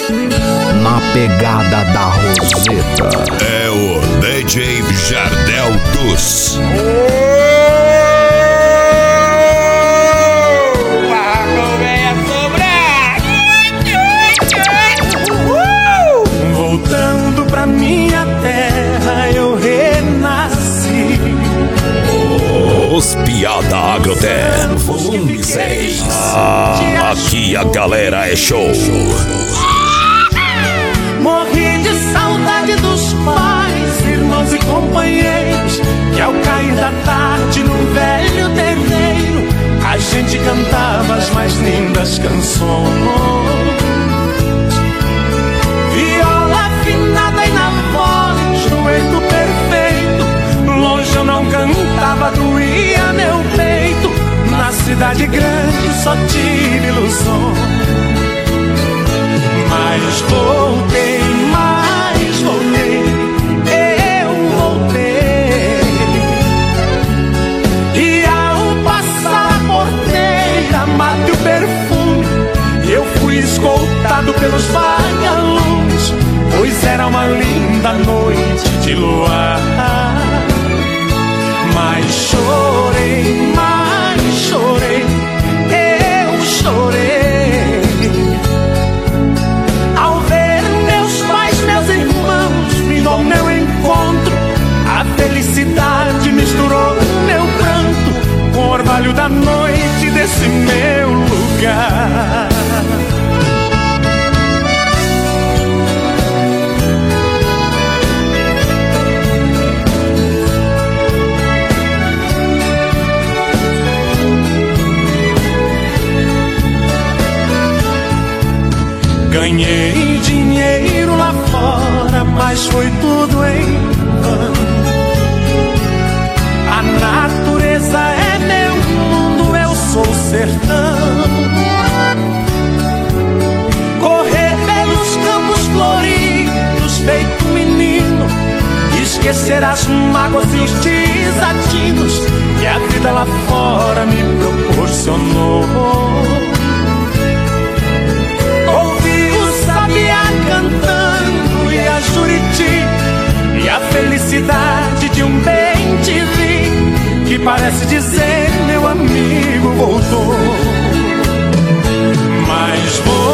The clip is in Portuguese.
Na pegada da Roseta. É o DJ Jardel dos. Voltando pra minha terra eu renasci. Os Piada Agroterra, volume 6. Aqui a galera é show. Morri de saudade dos pais, irmãos e companheiros, que ao cair da tarde no velho terreiro a gente cantava as mais lindas canções. Viola afinada e na voz, dueto perfeito. Longe eu não cantava, doía meu peito. Na cidade grande só tive ilusões. Mas voltei, eu voltei. E ao passar a porteira, matei o perfume. Eu fui escoltado pelos vagalumes, pois era uma linda noite de luar. Mas chorei, eu chorei ao ver meus pais, meus irmãos vindo ao meu encontro. A felicidade misturou meu pranto com o orvalho da noite desse meu lugar. Ganhei dinheiro lá fora, mas foi tudo em vão. A natureza é meu mundo, eu sou o sertão. Correr pelos campos floridos, feito menino, esquecer as mágoas e os desatinos que a vida lá fora me proporcionou. Cantando e a Juriti, e a felicidade de um bem te vi, que parece dizer meu amigo voltou. Mas vou